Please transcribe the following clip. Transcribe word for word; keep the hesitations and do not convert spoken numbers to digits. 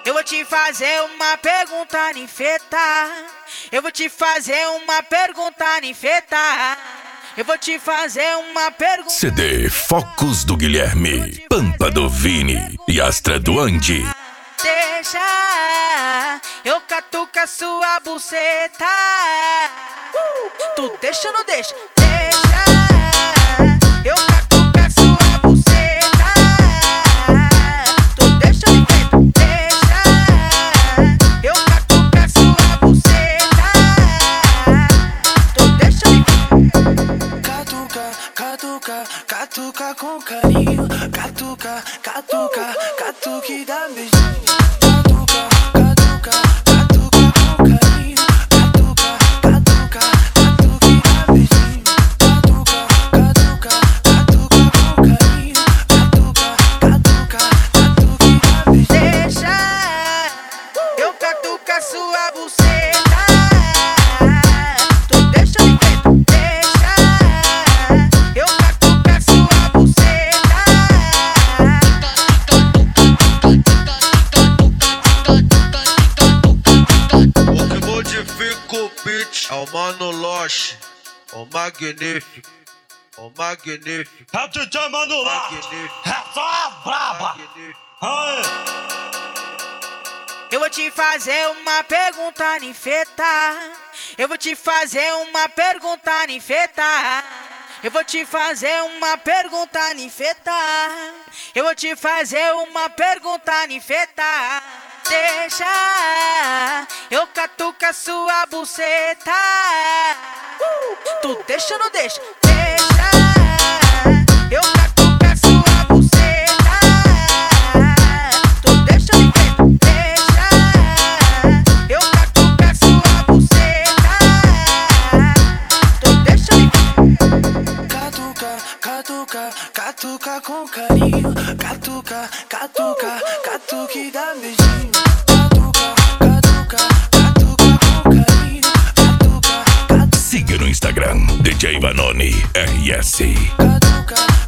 Eu vou te fazer uma pergunta ninfeta. Eu vou te fazer uma pergunta ninfeta. Eu vou te fazer uma pergunta. C D Focos do Guilherme, Pampa do Vini e Astra do Andy. Deixa eu catucar sua buceta. uh, Tu deixa ou não deixa? Deixa eu catucar sua buceta. Tu deixa ou não deixa? Deixa eu catucar sua buceta. Tu deixa ou não Catuca, catuca, catuca com carinho. Catuca, catuca, catuque dá beijinho. Sua buceta, tu deixa de ver, deixa eu catucar sua buceta. O que modifica o beat é o Mano Loche, o magnífico, o magnífico. É o D J Mano Loche, é só a braba. Aê. Eu vou te fazer uma pergunta ninfeta. Eu vou te fazer uma pergunta ninfeta. Eu vou te fazer uma pergunta ninfeta. Eu vou te fazer uma pergunta ninfeta. Deixa eu catucar sua buceta. uh, Tu deixa ou não deixa? Deixa eu catucar sua buceta. Tu deixa ou não deixa? Catuca, catuca com carinho. Catuca, catuca, catuque dá beijinho. Catuca, catuca, catuca com carinho. Catuca, catuca. Siga no Instagram, D J Vanoni R S. Catuca.